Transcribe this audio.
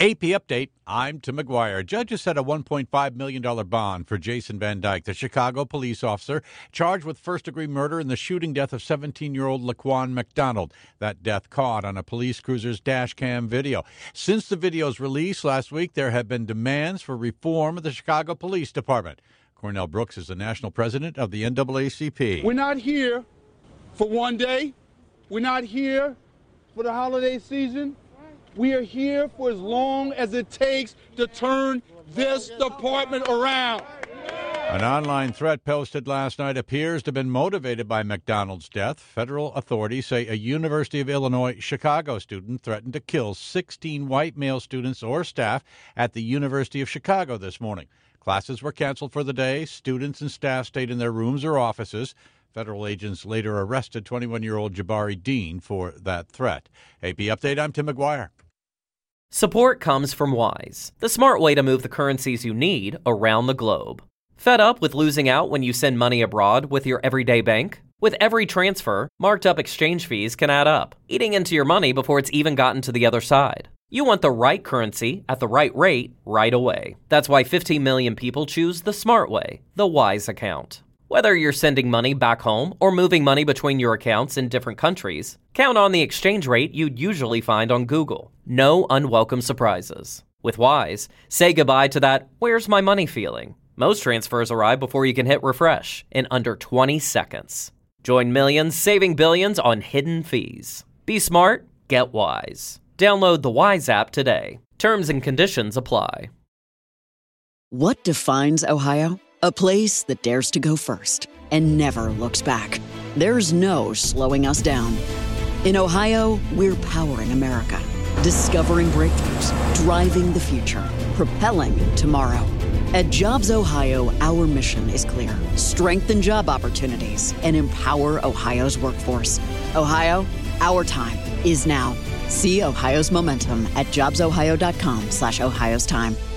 AP Update, I'm Tim McGuire. Judges set a $1.5 million bond for Jason Van Dyke, the Chicago police officer charged with first-degree murder in the shooting death of 17-year-old Laquan McDonald. That death caught on a police cruiser's dash cam video. Since the video's release last week, there have been demands for reform of the Chicago Police Department. Cornell Brooks is the national president of the NAACP. We're not here for one day. We're not here for the holiday season. We are here for as long as it takes to turn this department around. An online threat posted last night appears to have been motivated by McDonald's death. Federal authorities say a University of Illinois Chicago student threatened to kill 16 white male students or staff at the University of Chicago this morning. Classes were canceled for the day. Students and staff stayed in their rooms or offices. Federal agents later arrested 21-year-old Jabari Dean for that threat. AP Update, I'm Tim McGuire. Support comes from Wise, the smart way to move the currencies you need around the globe. Fed up with losing out when you send money abroad with your everyday bank? With every transfer, marked up exchange fees can add up, eating into your money before it's even gotten to the other side. You want the right currency at the right rate right away. That's why 15 million people choose the smart way, the Wise account. Whether you're sending money back home or moving money between your accounts in different countries, count on the exchange rate you'd usually find on Google. No unwelcome surprises. With Wise, say goodbye to that "where's my money" feeling. Most transfers arrive before you can hit refresh in under 20 seconds. Join millions saving billions on hidden fees. Be smart, get Wise. Download the Wise app today. Terms and conditions apply. What defines Ohio? A place that dares to go first and never looks back. There's no slowing us down. In Ohio, we're powering America, discovering breakthroughs, driving the future, propelling tomorrow. At Jobs Ohio, our mission is clear: strengthen job opportunities and empower Ohio's workforce. Ohio, our time is now. See Ohio's momentum at jobsohio.com/Ohio's time.